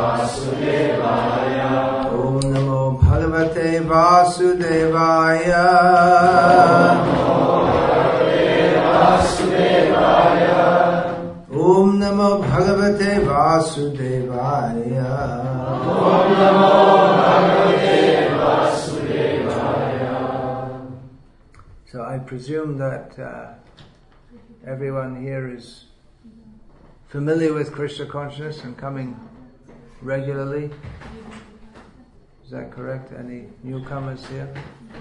Om Namo Bhagavate Vasudevaya. Om Namo Bhagavate Vasudevaya. Om Namo Bhagavate Vasudevaya. So I presume that everyone here is familiar with Krishna consciousness and coming regularly. Is that correct? Any newcomers here?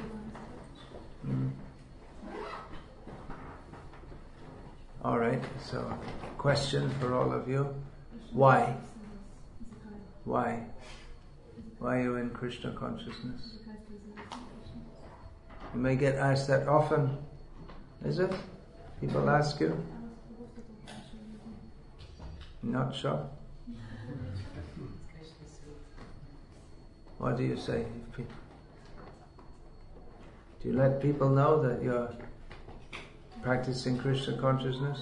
All right, so question for all of you. Why? Why? Why are you in Krishna consciousness? You may get asked that often. Is it? People ask you? Not sure? What do you say? Do you let people know that you're practicing Krishna consciousness?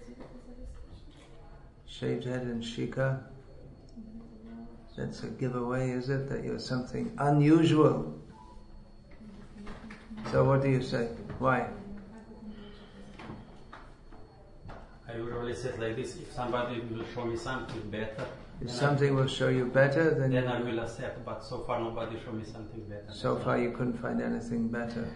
Shaved head and shika. That's a giveaway, is it? That you're something unusual. So what do you say? Why? I usually say it like this: if somebody will show me something better, if something will show you better, then I will accept. But so far nobody showed me something better. So far you couldn't find anything better.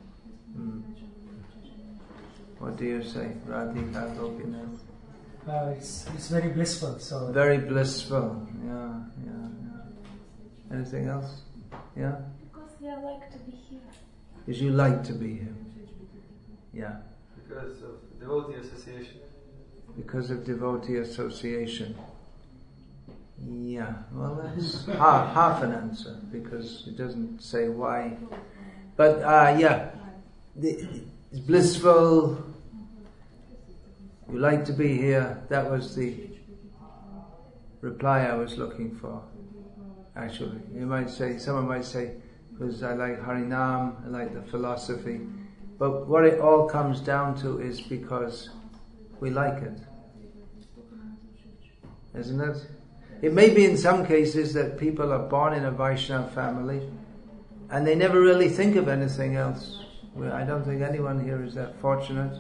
What do you say, Radhika Gopinath? It's very blissful. So very blissful. Yeah. Anything else? Yeah. Because I like to be here. Because you like to be here. Yeah. Because of devotee association. Because of devotee association. Yeah, well that's half an answer, because it doesn't say why. But it's blissful, you like to be here. That was the reply I was looking for, actually. Someone might say, because I like Harinam, I like the philosophy. But what it all comes down to is because we like it. Isn't it? It may be in some cases that people are born in a Vaishnava family and they never really think of anything else. I don't think anyone here is that fortunate.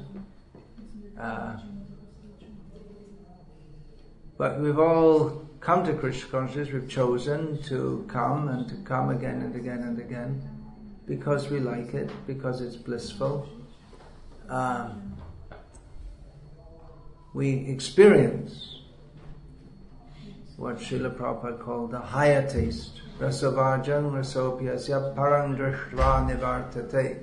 But we've all come to Krishna consciousness, we've chosen to come and to come again and again and again because we like it, because it's blissful. We experience what Srila Prabhupada called the higher taste. Rasavajang rasopyasya parang drishva nivartate.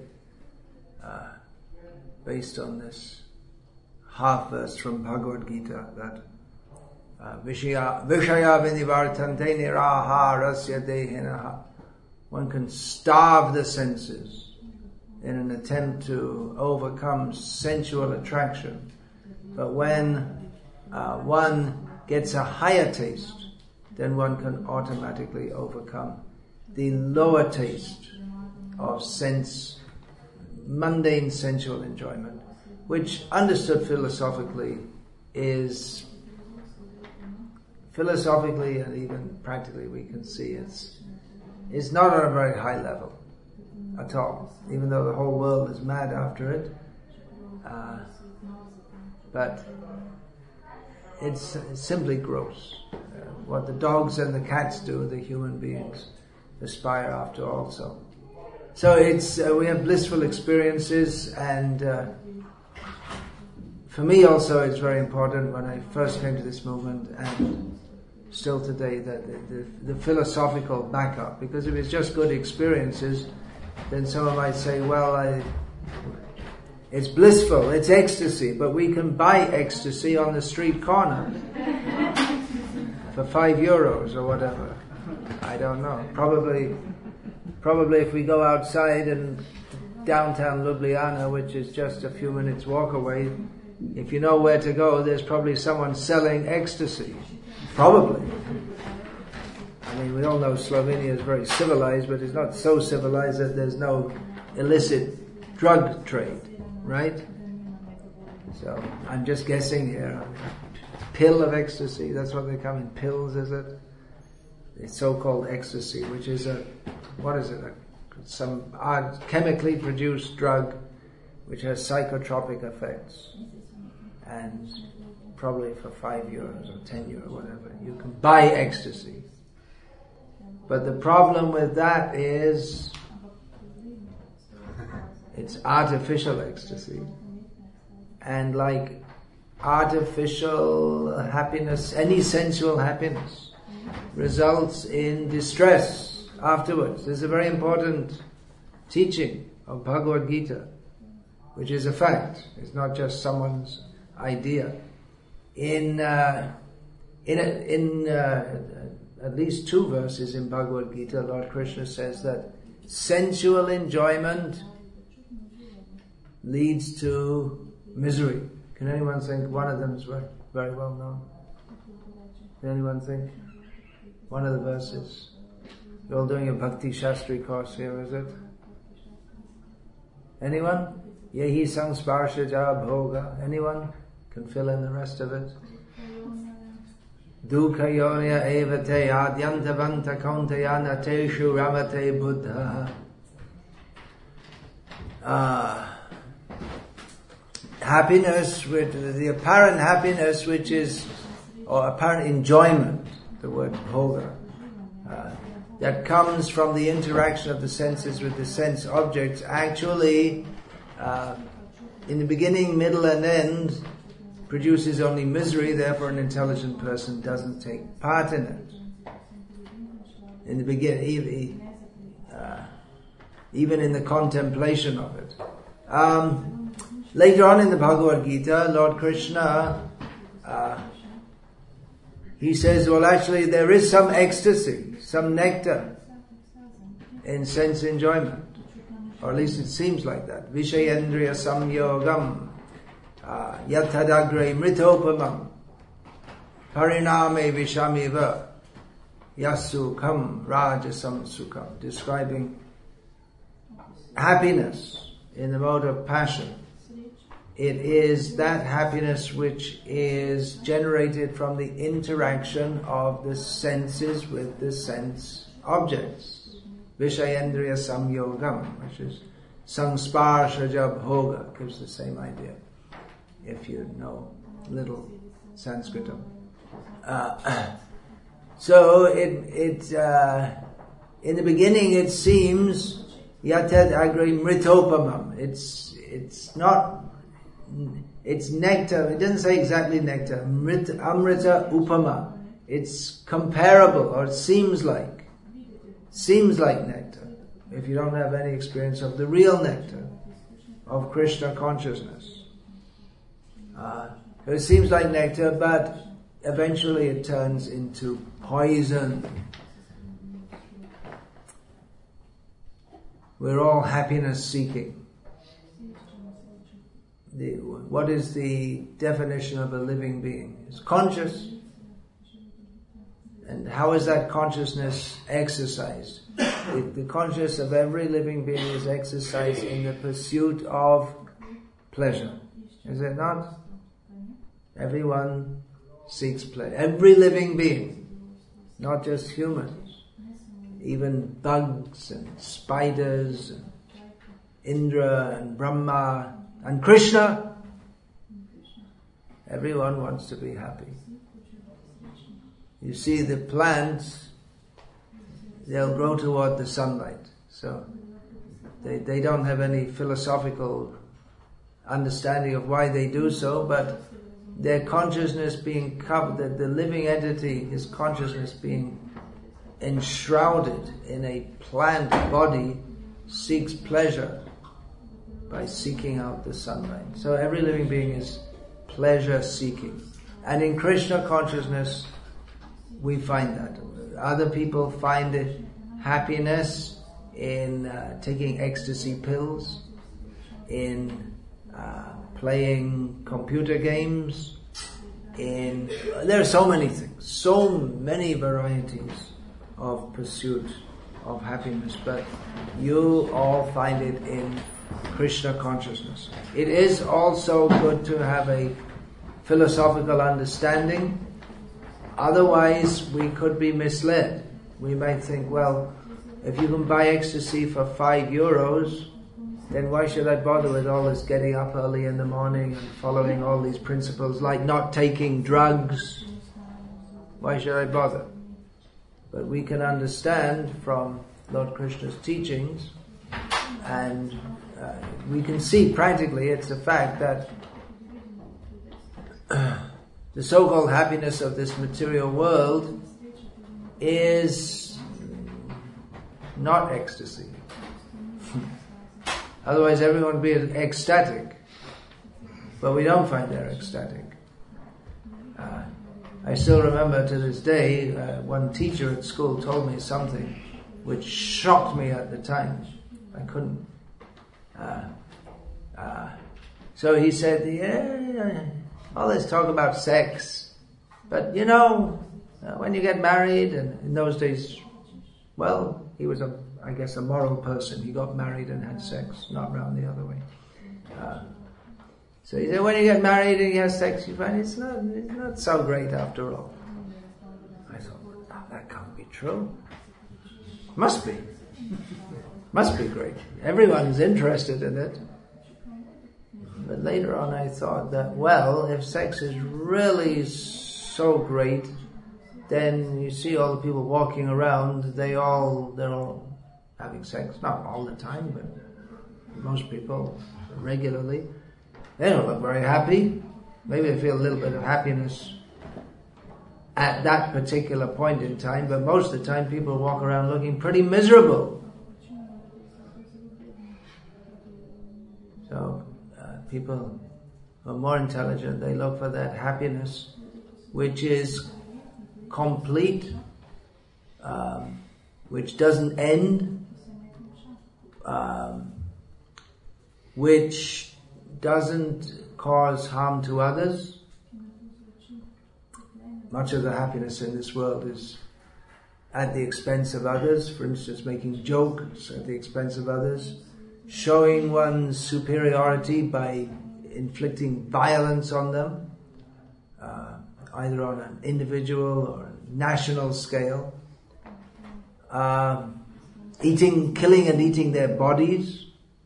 Based on this half verse from Bhagavad Gita, that Vishaya vinivartante niraha rasya dehinaha. One can starve the senses in an attempt to overcome sensual attraction. But when one gets a higher taste, then one can automatically overcome the lower taste of mundane sensual enjoyment, which understood philosophically and even practically we can see it's not on a very high level at all, even though the whole world is mad after it. But it's simply gross. What the dogs and the cats do, the human beings aspire after also. So we have blissful experiences, and for me also it's very important when I first came to this movement, and still today, that the philosophical backup. Because if it's just good experiences, then someone might say, well, it's blissful, it's ecstasy, but we can buy ecstasy on the street corner for €5 or whatever. I don't know. Probably if we go outside in downtown Ljubljana, which is just a few minutes walk away, if you know where to go, there's probably someone selling ecstasy. Probably. I mean, we all know Slovenia is very civilized, but it's not so civilized that there's no illicit drug trade, right? So, I'm just guessing here. Pill of ecstasy, that's what they come in pills, is it? the so-called ecstasy, which is some chemically produced drug which has psychotropic effects, and probably for €5 or €10 or whatever, you can buy ecstasy. But the problem with that is it's artificial ecstasy, and like artificial happiness, any sensual happiness results in distress afterwards. There's a very important teaching of Bhagavad Gita, which is a fact. It's not just someone's idea. In at least 2 verses in Bhagavad Gita, Lord Krishna says that sensual enjoyment leads to misery. Can anyone think one of them is very well known? Can anyone think one of the verses? You're all doing a Bhakti Shastri course here, is it? Anyone? Yehi sangsparshaja bhoga. Anyone can fill in the rest of it? Dukha yonya evate adyantavanta kauntayana teshu ramate buddha. Happiness, with the apparent happiness, which is, or apparent enjoyment, the word bhoga, that comes from the interaction of the senses with the sense objects, actually, in the beginning, middle and end, produces only misery. Therefore an intelligent person doesn't take part in it. In the beginning, even in the contemplation of it. Later on in the Bhagavad Gita, Lord Krishna, he says, well, actually there is some ecstasy, some nectar in sense enjoyment. Or at least it seems like that. Vishayendriya samyogam yatadagre mritopamam pariname vishamiva yasukam rajasam sukam. Describing happiness in the mode of passion. It is that happiness which is generated from the interaction of the senses with the sense objects. Vishayendriya samyogam, which is sangsparshaja bhoga, gives the same idea, if you know little Sanskritam. So it in the beginning it seems yated agre mritopamam. It's not. It's nectar. It doesn't say exactly nectar. Amrita upama. It's comparable, or it seems like nectar. If you don't have any experience of the real nectar of Krishna consciousness, it seems like nectar, but eventually it turns into poison. We're all happiness seeking. What is the definition of a living being? It's conscious. And how is that consciousness exercised? The consciousness of every living being is exercised in the pursuit of pleasure. Is it not? Everyone seeks pleasure. Every living being, not just humans. Even bugs and spiders and Indra and Brahma and Krishna, everyone wants to be happy. You see the plants, they'll grow toward the sunlight. So they don't have any philosophical understanding of why they do so, but their consciousness being covered, the living entity, his consciousness being enshrouded in a plant body, seeks pleasure by seeking out the sunlight. So every living being is pleasure seeking. And in Krishna consciousness, we find that. Other people find happiness in taking ecstasy pills, in playing computer games, there are so many things, so many varieties of pursuit of happiness, but you all find it in Krishna consciousness. It is also good to have a philosophical understanding, otherwise we could be misled. we might think, well, if you can buy ecstasy for €5, then why should I bother with all this getting up early in the morning and following all these principles like not taking drugs? Why should I bother? But we can understand from Lord Krishna's teachings, and we can see practically it's a fact that the so-called happiness of this material world is not ecstasy. Otherwise everyone would be ecstatic. But we don't find they're ecstatic. I still remember to this day, one teacher at school told me something which shocked me at the time. I couldn't. So he said, yeah, all this talk about sex, but you know, when you get married, and in those days, well, he was I guess a moral person. He got married and had sex, not round the other way. So he said, when you get married and you have sex, you find it's not so great after all. I thought, oh, that can't be true. Must be. Must be great. Everyone's interested in it. But later on I thought that, well, if sex is really so great, then you see all the people walking around, they're all having sex. Not all the time, but most people regularly. They don't look very happy. Maybe they feel a little bit of happiness at that particular point in time, but most of the time people walk around looking pretty miserable. So people who are more intelligent, they look for that happiness which is complete, which doesn't end, which doesn't cause harm to others. Much of the happiness in this world is at the expense of others. For instance, making jokes at the expense of others, showing one's superiority by inflicting violence on them, either on an individual or a national scale, killing and eating their bodies.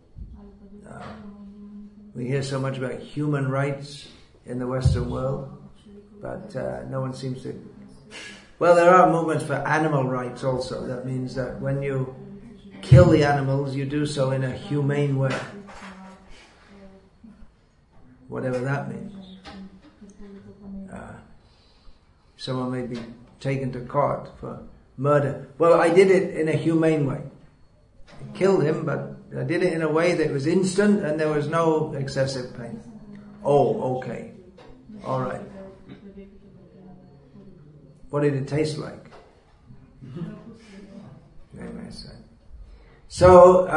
We hear so much about human rights in the Western world, but no one seems to... Well, there are movements for animal rights also. That means that when you kill the animals, you do so in a humane way. Whatever that means. Someone may be taken to court for murder. Well, I did it in a humane way. I killed him, but I did it in a way that was instant and there was no excessive pain. Oh, okay. All right. What did it taste like? Very nice. So,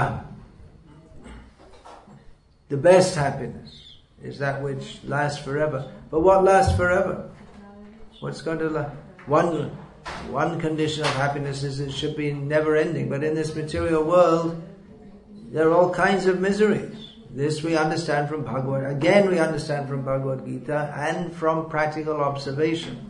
the best happiness is that which lasts forever. But what lasts forever? What's going to last? One condition of happiness is it should be never ending. But in this material world, there are all kinds of miseries. This we understand from Bhagavad. Again, we understand from Bhagavad Gita and from practical observation.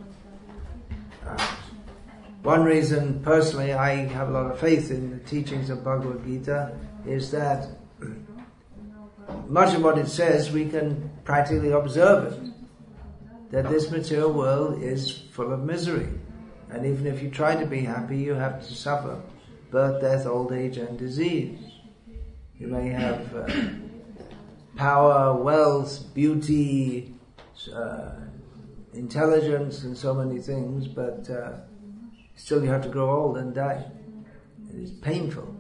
One reason, personally, I have a lot of faith in the teachings of Bhagavad Gita is that much of what it says we can practically observe it. That this material world is full of misery. And even if you try to be happy, you have to suffer birth, death, old age and disease. You may have power, wealth, beauty, intelligence and so many things, but still you have to grow old and die. It is painful.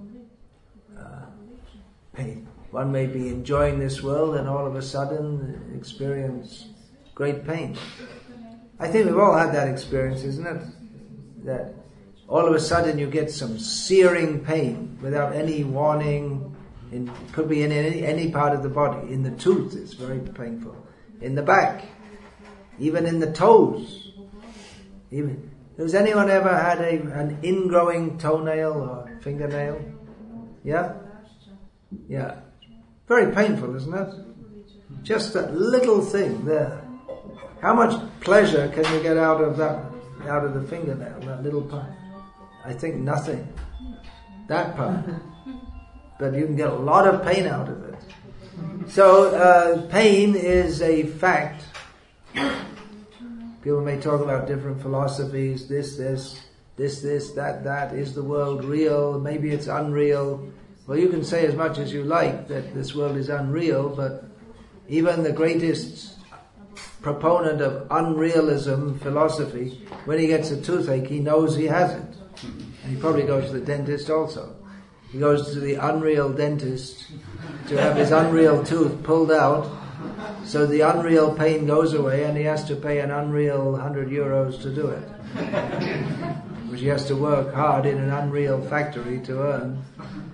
Pain. One may be enjoying this world and all of a sudden experience great pain. I think we've all had that experience, isn't it? That all of a sudden you get some searing pain without any warning. It could be in any part of the body. In the tooth, it's very painful. In the back, even in the toes. Has anyone ever had an ingrowing toenail or fingernail? Yeah? Yeah. Very painful, isn't it? Just that little thing there. How much pleasure can you get out of that, out of the fingernail, that little part? I think nothing. That part. But you can get a lot of pain out of it. So pain is a fact. People may talk about different philosophies, this, that. Is the world real? Maybe it's unreal. Well, you can say as much as you like that this world is unreal, but even the greatest proponent of unrealism philosophy, when he gets a toothache, he knows he has it. And he probably goes to the dentist also. He goes to the unreal dentist to have his unreal tooth pulled out, so the unreal pain goes away, and he has to pay an unreal 100 euros to do it. Which he has to work hard in an unreal factory to earn.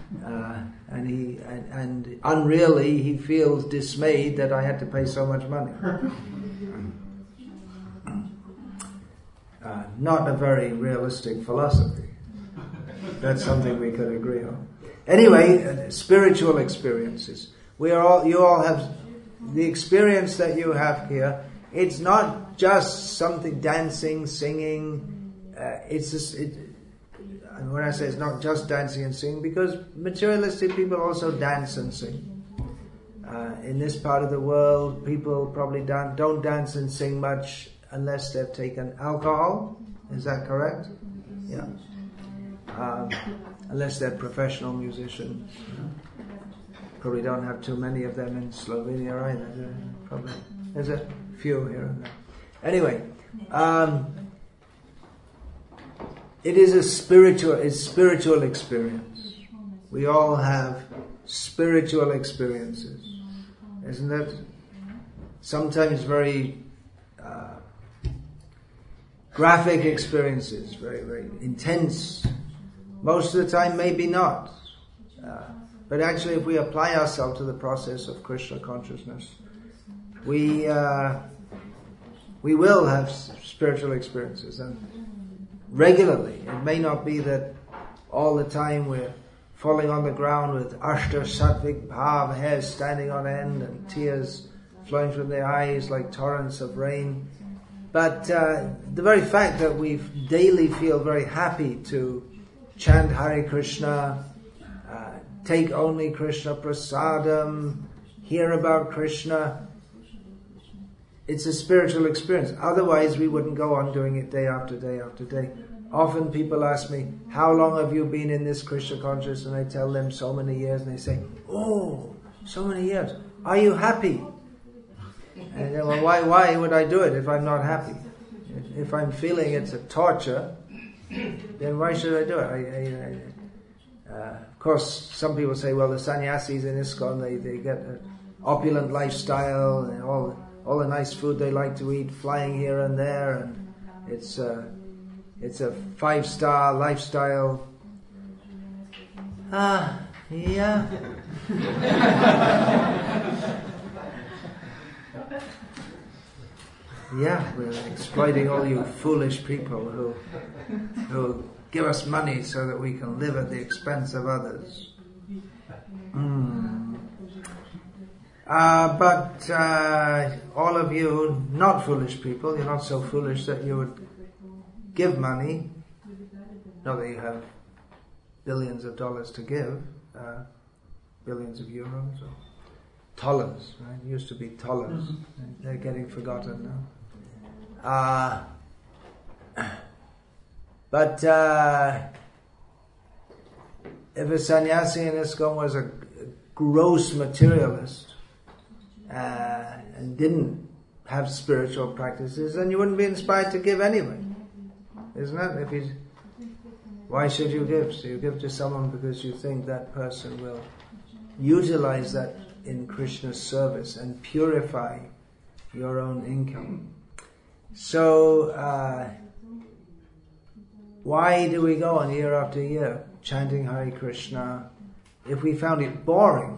And unreally he feels dismayed that I had to pay so much money. Not a very realistic philosophy. That's something we could agree on. Anyway, spiritual experiences. You all have the experience that you have here. It's not just something dancing, singing. And when I say it's not just dancing and singing, because materialistic people also dance and sing. In this part of the world, people probably don't dance and sing much unless they've taken alcohol. Is that correct? Yeah. Unless they're professional musicians. Probably don't have too many of them in Slovenia either. Probably there's a few here and there. Anyway, it is a spiritual experience. We all have spiritual experiences, isn't it? Sometimes very graphic experiences, very, very intense. Most of the time, maybe not. But actually, if we apply ourselves to the process of Krishna consciousness, we will have spiritual experiences, and regularly. It may not be that all the time we're falling on the ground with ashta sattvic bhav, hair standing on end and tears flowing from the eyes like torrents of rain. But the very fact that we daily feel very happy to chant Hare Krishna, take only Krishna prasadam, hear about Krishna, it's a spiritual experience. Otherwise we wouldn't go on doing it day after day after day. Often people ask me, how long have you been in this Krishna consciousness? And I tell them so many years, and they say, oh, so many years. Are you happy? And I say, well, why would I do it if I'm not happy? If I'm feeling it's a torture, then why should I do it? Of course, some people say, well, the sannyasis in ISKCON, they get an opulent lifestyle, and all the nice food they like to eat, flying here and there, and it's a 5-star lifestyle. Yeah. Yeah, we're exploiting all you foolish people who give us money so that we can live at the expense of others. But all of you not foolish people, you're not so foolish that you would give money, not that you have billions of dollars to give, billions of euros or dollars, right? It used to be dollars. They're getting forgotten now. But if a sannyasi in ISKCON was a gross materialist and didn't have spiritual practices, then you wouldn't be inspired to give anyway, isn't it? Why should you give? So you give to someone because you think that person will utilize that in Krishna's service and purify your own income. So why do we go on year after year chanting Hare Krishna? If we found it boring,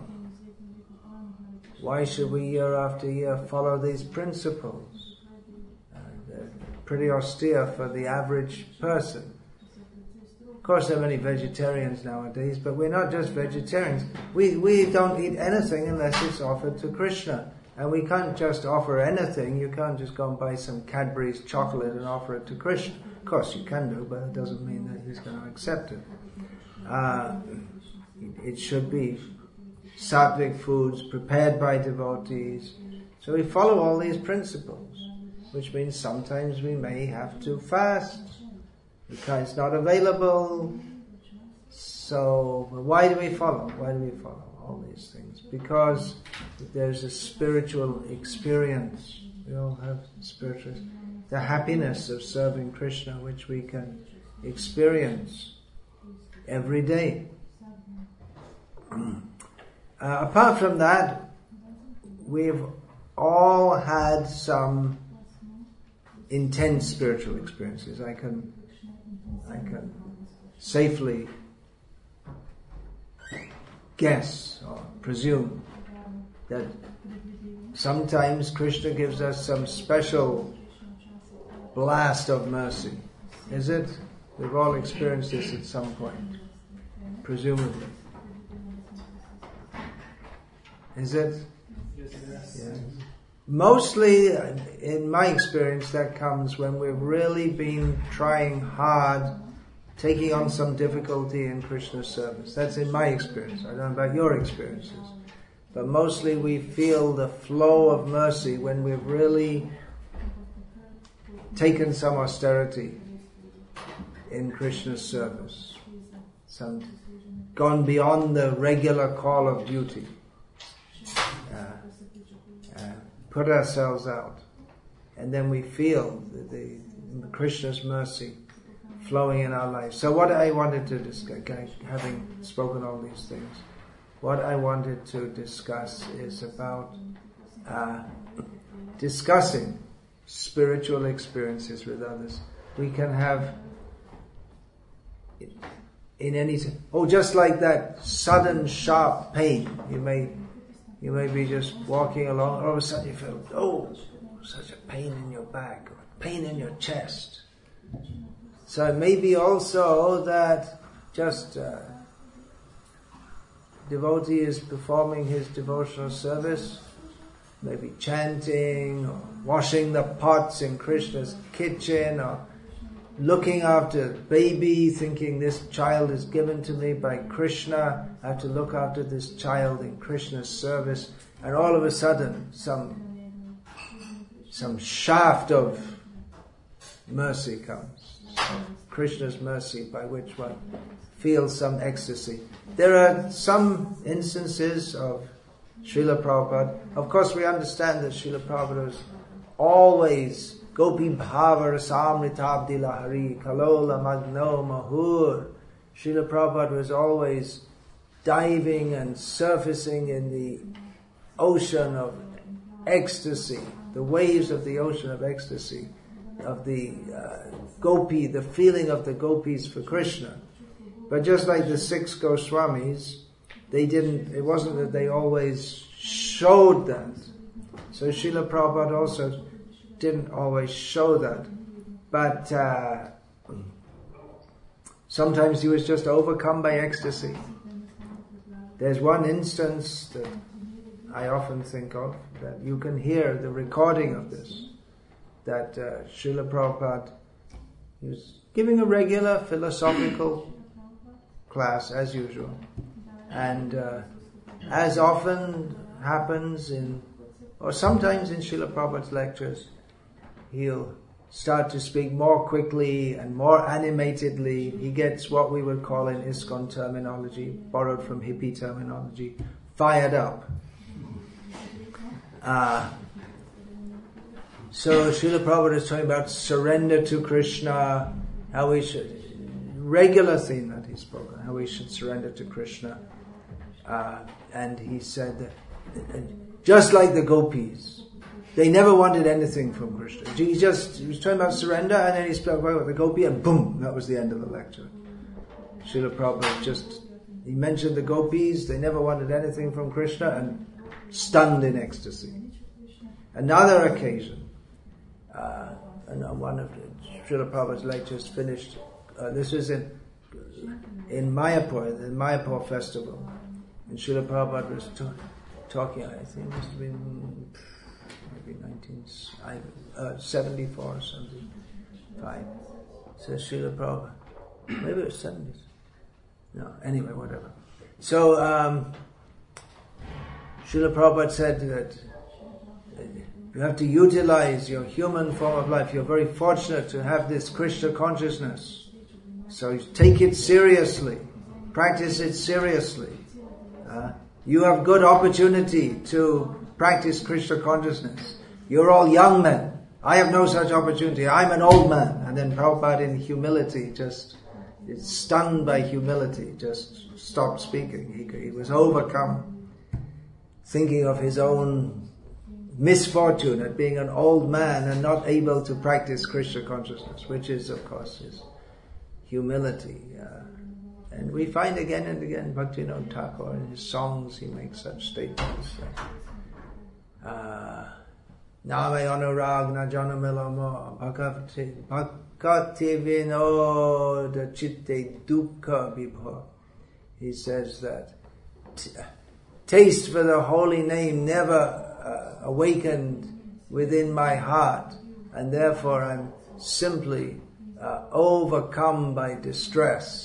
why should we year after year follow these principles? They're pretty austere for the average person. Of course there are many vegetarians nowadays, but we're not just vegetarians. We don't eat anything unless it's offered to Krishna. And we can't just offer anything. You can't just go and buy some Cadbury's chocolate and offer it to Krishna. Of course you can do, but it doesn't mean that he's going to accept it. It should be sattvic foods prepared by devotees. So we follow all these principles, which means sometimes we may have to fast because it's not available. So why do we follow? Why do we follow all these things? Because there's a spiritual experience. We all have spiritual, the happiness of serving Krishna, which we can experience every day. Apart from that, we've all had some intense spiritual experiences. I can safely guess or presume that sometimes Krishna gives us some special blast of mercy. Is it? We've all experienced this at some point, presumably. Is it? Yes. Mostly, in my experience, that comes when we've really been trying hard, taking on some difficulty in Krishna's service. That's in my experience. I don't know about your experiences. But mostly we feel the flow of mercy when we've really taken some austerity in Krishna's service. Gone beyond the regular call of duty. Put ourselves out. And then we feel the Krishna's mercy flowing in our lives. So what I wanted to discuss, having spoken all these things, what I wanted to discuss is about discussing spiritual experiences with others. We can have in any just like that sudden sharp pain. You may be just walking along, all of a sudden you feel, such a pain in your back, or pain in your chest. So it may be also that just devotee is performing his devotional service, maybe chanting, or washing the pots in Krishna's kitchen, or looking after baby, thinking this child is given to me by Krishna, I have to look after this child in Krishna's service, and all of a sudden some shaft of mercy comes, Krishna's mercy, by which one feels some ecstasy. There are some instances of Srila Prabhupada. Of course we understand that Srila Prabhupada was always Gopi Bhava Rasamritabdi Lahari Kalola Magno Mahur. Srila Prabhupada was always diving and surfacing in the ocean of ecstasy, the waves of the ocean of ecstasy, of the gopi, the feeling of the gopis for Krishna. But just like the 6 Goswamis, it wasn't that they always showed that. So Srila Prabhupada also didn't always show that, but sometimes he was just overcome by ecstasy. There's one instance that I often think of, that you can hear the recording of this, that Srila Prabhupada, he was giving a regular philosophical class as usual, and as often happens or sometimes in Srila Prabhupada's lectures, he'll start to speak more quickly and more animatedly. He gets what we would call in ISKCON terminology, borrowed from hippie terminology, fired up. So Srila Prabhupada is talking about surrender to Krishna, how we should, regular theme that he spoke on, how we should surrender to Krishna. And he said that, just like the gopis, they never wanted anything from Krishna. He was talking about surrender, and then he spoke about the gopi, and boom, that was the end of the lecture. Srila Prabhupada he mentioned the gopis, they never wanted anything from Krishna, and stunned in ecstasy. Another occasion, one of Srila Prabhupada's lectures finished, this was in Mayapur, the Mayapur festival, and Srila Prabhupada was talking, I think it must have been maybe 1974 or something, 5. Says Srila Prabhupada. Maybe it was 70s. No, anyway, whatever. So, Srila Prabhupada said that you have to utilize your human form of life. You're very fortunate to have this Krishna consciousness. So take it seriously. Practice it seriously. You have good opportunity to practice Krishna consciousness. You're all young men. I have no such opportunity. I'm an old man. And then Prabhupada in humility just, stung by humility, just stopped speaking. He was overcome, thinking of his own misfortune at being an old man and not able to practice Krishna consciousness, which is, of course, his humility. And we find again and again Bhaktivinoda Thakur in his songs, he makes such statements. Name anurag na janamilama bhakti vinoda chitte dukkha vibha. He says that taste for the holy name never awakened within my heart, and therefore I'm simply overcome by distress.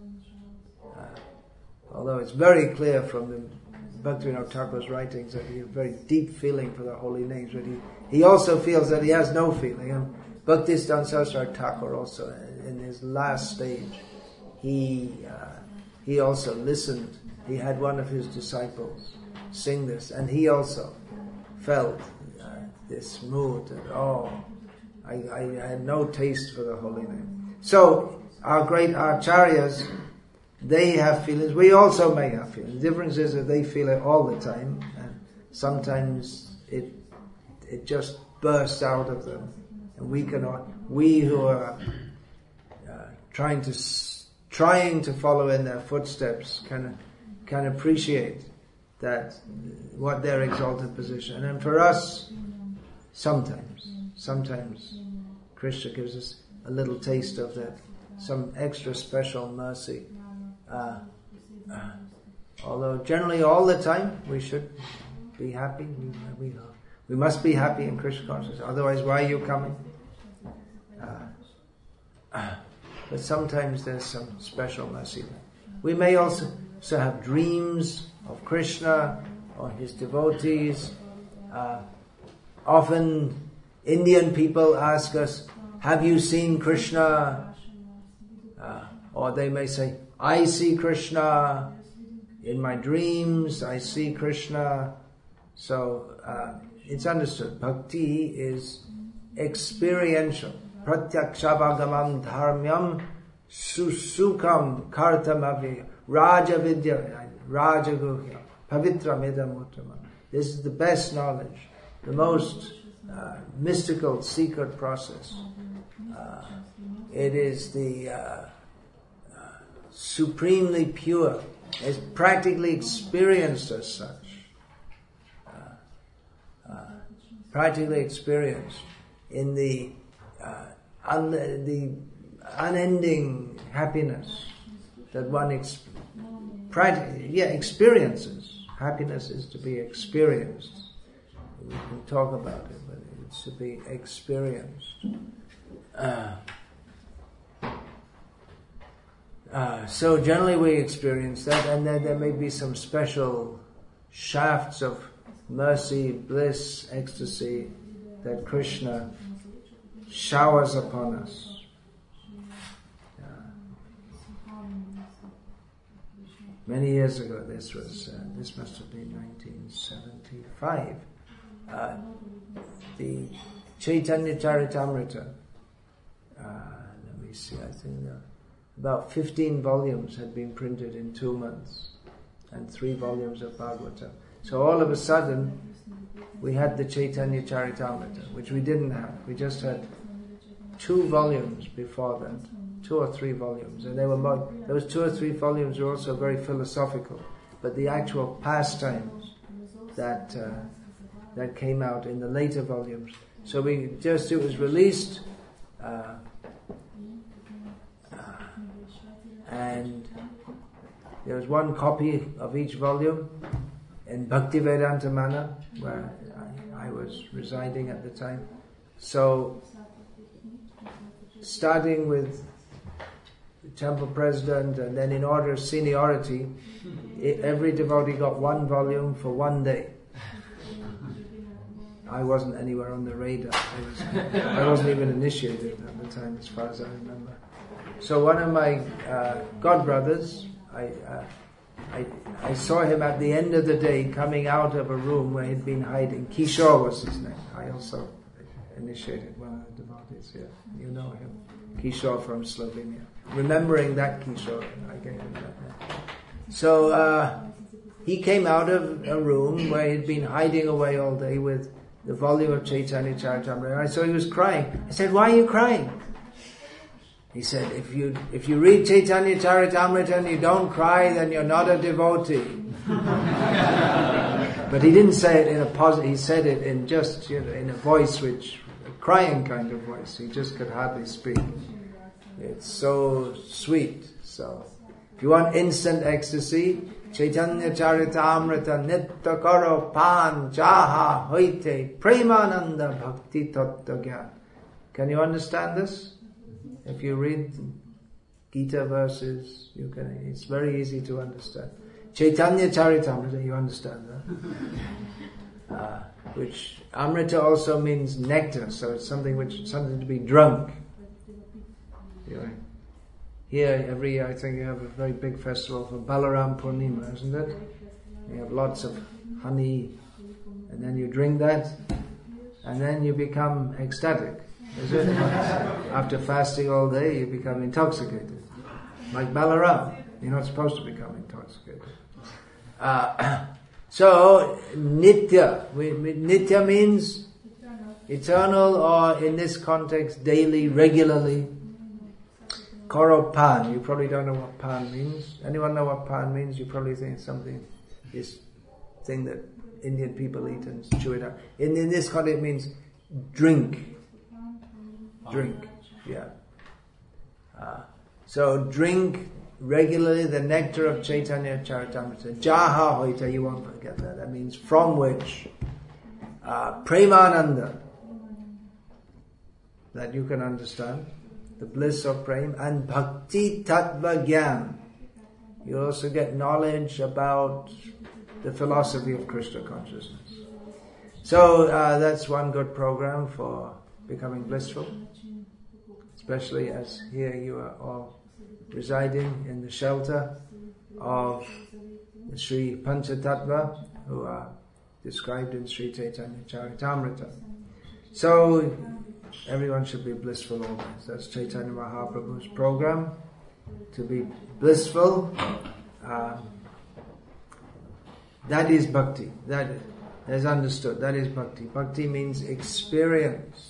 Although it's very clear from the Bhaktivinoda Thakur's writings that he has a very deep feeling for the holy names, but he also feels that he has no feeling. And Bhaktisiddhanta Saraswati Thakur also, in his last stage, he also listened. He had one of his disciples sing this, and he also felt this mood that, I had no taste for the holy name. So, our great acharyas, they have feelings. We also may have feelings. The difference is that they feel it all the time, and sometimes it just bursts out of them, and we who are trying to follow in their footsteps can appreciate that what their exalted position. And for us, sometimes Krishna gives us a little taste of that, some extra special mercy. Although generally all the time we should be happy. We must be happy in Krishna consciousness. Otherwise, why are you coming? But sometimes there's some special mercy. We may also have dreams of Krishna or his devotees. Often Indian people ask us, have you seen Krishna? Or they may say, I see Krishna in my dreams, I see Krishna. So it's understood. Bhakti is experiential. Pratyakshabagamam dharmyam susukam kartamavi raja vidya rajaguhya pavitra medamuttama. This is the best knowledge, the most mystical, secret process. It is the supremely pure. It's practically experienced as such. Practically experienced in the unending happiness that one experiences. Happiness is to be experienced. We can talk about it, but it's to be experienced. So generally we experience that, and then there may be some special shafts of mercy, bliss, ecstasy that Krishna showers upon us. Many years ago, this must have been 1975. The Chaitanya Charitamrita. Let me see. I think about 15 volumes had been printed in 2 months, and 3 volumes of Bhagavatam. So all of a sudden, we had the Chaitanya Charitamrita, which we didn't have. We just had 2 volumes before that, 2 or 3 volumes, and those 2 or 3 volumes were also very philosophical. But the actual pastimes that came out in the later volumes. So it was released, and there was 1 copy of each volume, and in Bhaktivedanta Mana, where I was residing at the time. So, starting with the temple president, and then in order of seniority, every devotee got one volume for one day. I wasn't anywhere on the radar. I wasn't even initiated at the time, as far as I remember. So one of my godbrothers, I saw him at the end of the day coming out of a room where he'd been hiding. Kishore was his name. I also initiated one of the devotees here. You know him. Kishore from Slovenia. Remembering that Kishore, I gave him that name. So he came out of a room where he'd been hiding away all day with the volume of Chaitanya Charitamrita. I saw he was crying. I said, "Why are you crying?" He said, if you read Chaitanya Charitamrita and you don't cry, then you're not a devotee. But he didn't say it in a positive, he said it in just, in a voice which, a crying kind of voice. He just could hardly speak. It's so sweet. So, if you want instant ecstasy, Chaitanya Charitamrita Nitta Karo Pan Jaha Hoite Premananda Bhakti Tattva Gyan. Can you understand this? If you read Gita verses, you can. It's very easy to understand. Chaitanya Charitamrita, you understand that? Which Amrita also means nectar, so it's something to be drunk. Here, every year, I think you have a very big festival for Balaram Purnima, isn't it? You have lots of honey, and then you drink that, and then you become ecstatic. Is it? After fasting all day, you become intoxicated. Like Balaram. You're not supposed to become intoxicated. So, Nitya. Nitya means eternal, or in this context, daily, regularly. Koro Pan. You probably don't know what Pan means. Anyone know what Pan means? You probably think something, this thing that Indian people eat and chew it up. In this context, it means drink. Drink, yeah. So drink regularly the nectar of Chaitanya Charitamrita. Jaha Hoita, you won't forget that. That means from which Premananda, that you can understand, the bliss of Prem, and Bhakti Tattva Gyan. You also get knowledge about the philosophy of Krishna consciousness. So that's one good program for becoming blissful, especially as here you are all residing in the shelter of the Sri Panchatattva, who are described in Sri Chaitanya Charitamrita. So everyone should be blissful always. That's Chaitanya Mahaprabhu's program, to be blissful. That is bhakti. That is understood. That is bhakti. Bhakti means experience.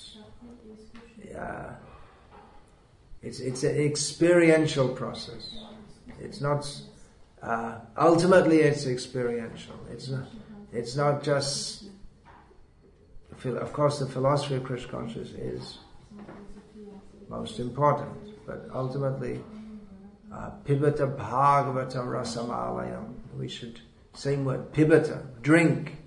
It's an experiential process. It's not. Ultimately, it's experiential. It's not just. Of course, the philosophy of Krishna consciousness is most important, but ultimately, pibata bhagavata rasamalayam. We should, same word, pibata, drink.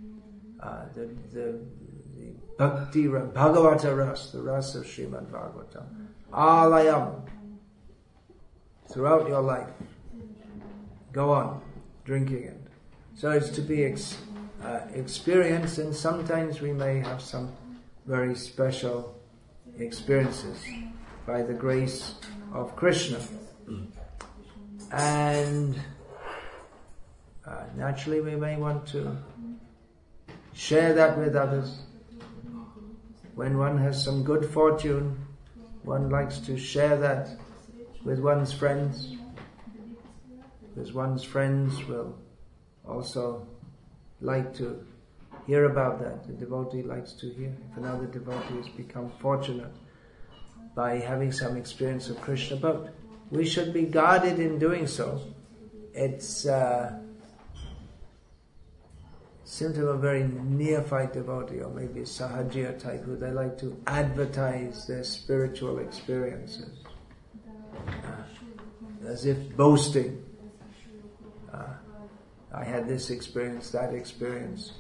The Bhakti Bhagavata Ras, the Ras of Srimad Bhagavatam. Alayam. Throughout your life. Go on, drinking it. So it's to be experienced, and sometimes we may have some very special experiences by the grace of Krishna. And naturally we may want to share that with others. When one has some good fortune, one likes to share that with one's friends, because one's friends will also like to hear about that. The devotee likes to hear. If another devotee has become fortunate by having some experience of Krishna, but we should be guarded in doing so. It's symptom of a very neophyte devotee, or maybe a Sahajiya type, who they like to advertise their spiritual experiences as if boasting. I had this experience, that experience.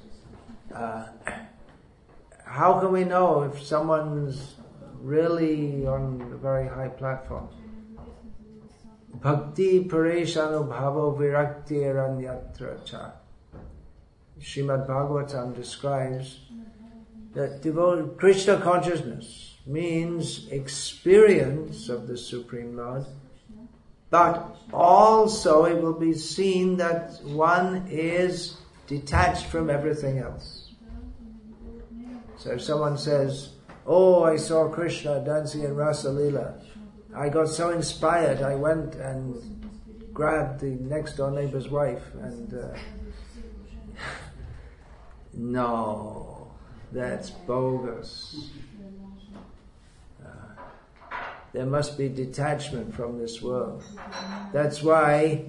How can we know if someone's really on a very high platform? Bhakti pareshanubhavo viraktiranyatra cha. Srimad Bhagavatam describes that Krishna consciousness means experience of the Supreme Lord, but also it will be seen that one is detached from everything else. So if someone says, "Oh, I saw Krishna dancing in Rasa Leela. I got so inspired, I went and grabbed the next door neighbor's wife," and no, that's bogus. There must be detachment from this world. That's why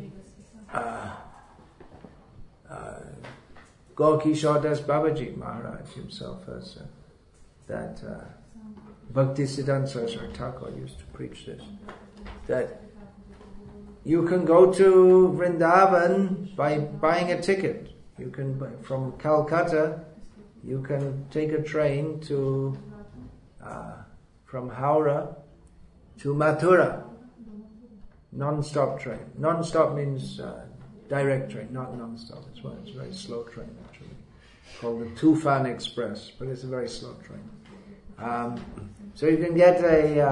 Gaur-Kishore Das Babaji Maharaj himself has that Bhaktisiddhanta Saraswati Thakur used to preach this, that you can go to Vrindavan by buying a ticket. You can, from Calcutta, you can take a train to from Howrah to Mathura. Non-stop train. Non-stop means direct train, not non-stop. It's a very slow train actually, called the Tufan Express, but it's a very slow train. So you can get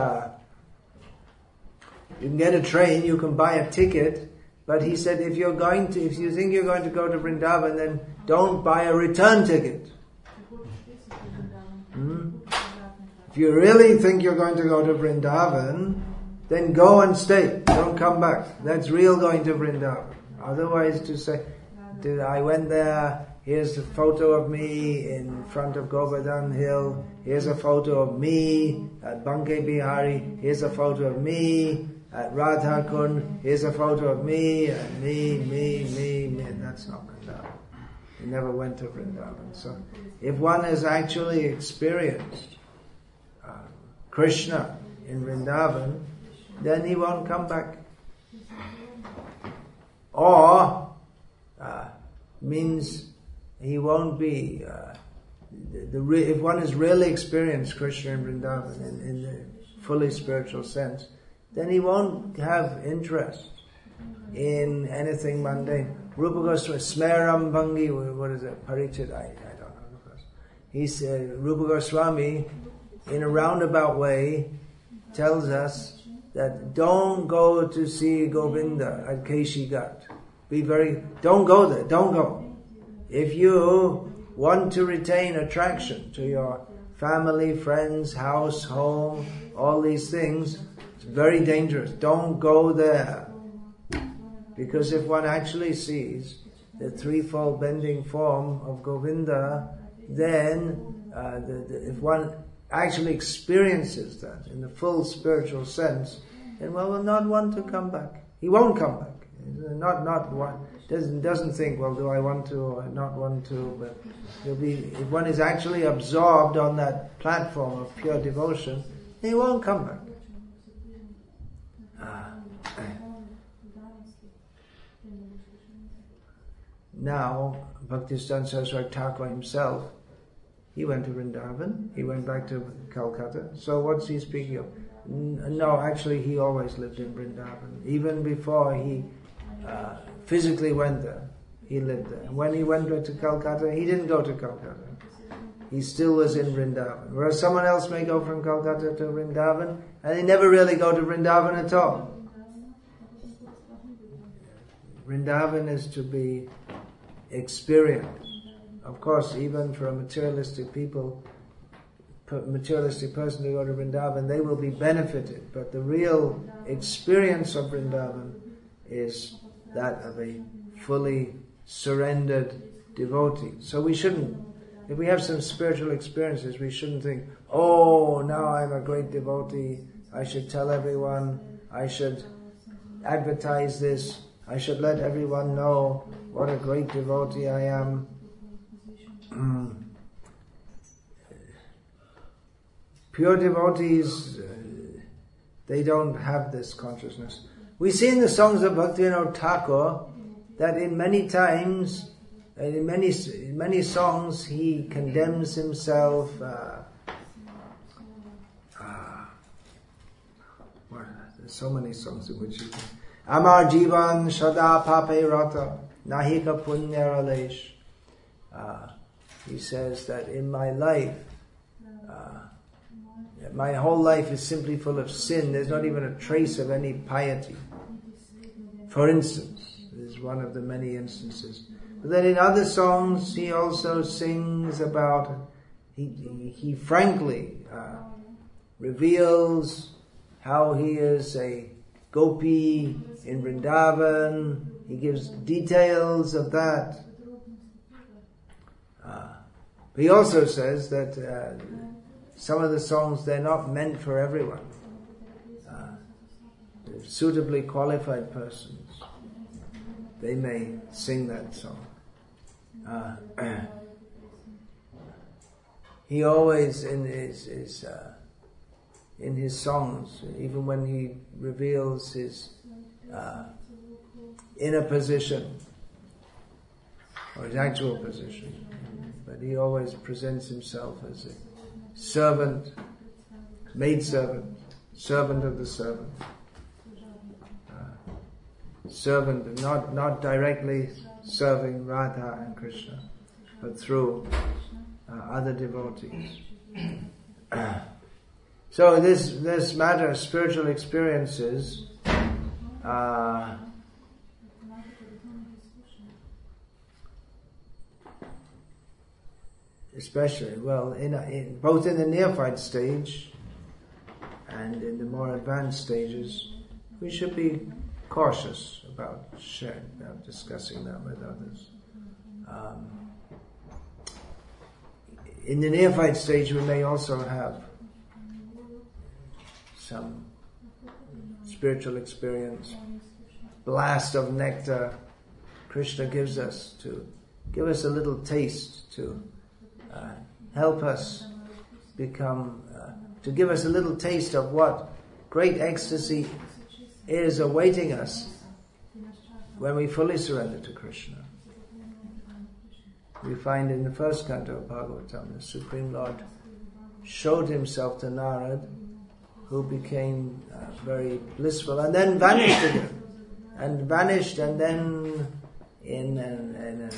a train, you can buy a ticket, but he said if you think you're going to go to Vrindavan, then don't buy a return ticket. If you really think you're going to go to Vrindavan, then go and stay. Don't come back. That's real going to Vrindavan. Otherwise, to say, I went there, here's a photo of me in front of Govardhan Hill, here's a photo of me at Banke Bihari, here's a photo of me at Radhakund, here's a photo of me, and me, and that's not Vrindavan. He never went to Vrindavan. So, if one has actually experienced Krishna in Vrindavan, then he won't come back. Or means he won't be. If one has really experienced Krishna in Vrindavan in the fully spiritual sense, then he won't have interest in anything mundane. Rupa Goswami, Smeram Bhangi, what is it? Parichit, I don't know. He said, Rupa Goswami, in a roundabout way, tells us that don't go to see Govinda at Keshi Ghat. Don't go there, don't go. If you want to retain attraction to your family, friends, house, home, all these things, it's very dangerous. Don't go there. Because if one actually sees the threefold bending form of Govinda, then if one actually experiences that in the full spiritual sense, then one will not want to come back. He won't come back. Not one doesn't think, well, do I want to or not want to? But if one is actually absorbed on that platform of pure devotion, he won't come back. Now, Bhaktisiddhanta Saraswati Thakur himself, he went to Vrindavan, he went back to Calcutta. So what's he speaking of? No, actually he always lived in Vrindavan. Even before he physically went there, he lived there. When he went to Calcutta, he didn't go to Calcutta. He still was in Vrindavan. Whereas someone else may go from Calcutta to Vrindavan, and they never really go to Vrindavan at all. Vrindavan is to be experienced. Of course, even for a materialistic person to go to Vrindavan, they will be benefited. But the real experience of Vrindavan is that of a fully surrendered devotee. So we shouldn't, if we have some spiritual experiences, we shouldn't think, oh, now I'm a great devotee, I should tell everyone, I should advertise this, I should let everyone know what a great devotee I am. Pure devotees, they don't have this consciousness. We see in the songs of Bhaktivinoda Thakur that in many times, in many songs, he condemns himself. There's so many songs in which he can. Amar Jivan Shada Pape Rata Nahika Punya Ralesh. He says that in my life, my whole life is simply full of sin. There's not even a trace of any piety. For instance, this is one of the many instances. But then in other songs, he also sings about, he frankly reveals how he is a gopi in Vrindavan. He gives details of that. But he also says that some of the songs, they're not meant for everyone. Suitably qualified persons, they may sing that song. He always in his songs, even when he reveals his inner position or his actual position, but he always presents himself as a servant, maidservant, servant of the servant. Servant, not directly serving Radha and Krishna, but through other devotees. So this matter of spiritual experiences especially, well, in both in the neophyte stage and in the more advanced stages, we should be cautious about sharing, about discussing that with others. In the neophyte stage, we may also have some spiritual experience, blast of nectar Krishna gives us to give us a little taste, to help us become, to give us a little taste of what great ecstasy is awaiting us when we fully surrender to Krishna. We find in the first canto of Bhagavatam, the Supreme Lord showed himself to Narad, who became very blissful and then vanished again. And then in an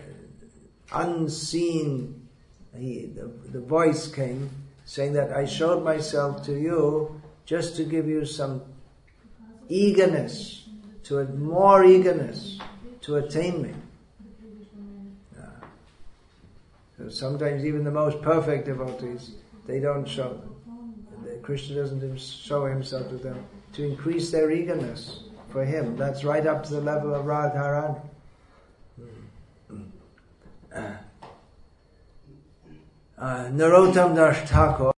unseen, the voice came saying that I showed myself to you just to give you some eagerness, more eagerness to attain me. So sometimes even the most perfect devotees, they don't show them. Krishna doesn't show himself to them to increase their eagerness for him. That's right up to the level of Radharani. Narottam Das Thakur